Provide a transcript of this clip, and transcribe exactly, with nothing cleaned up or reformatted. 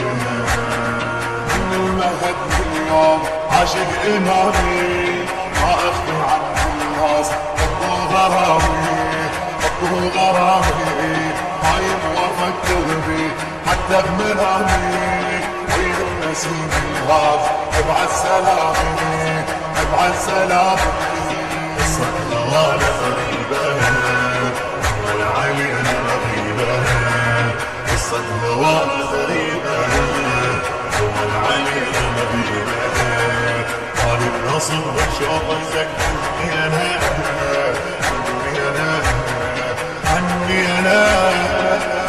من المهد اليوم عاشق إمامي، ما أخفي عن الناس حب وغرامي، حب وغرامي هايم وأفكر بي حتى بمنامي. وين النسيم الغاز ابعد سلامي، ابعد سلامي. قصة غوالة غريبة والعين رغيبة، قصة غوالة غريبة والعين رغيبة. هذه النصب وشوقك عني أنا، عني أنا، عني أنا.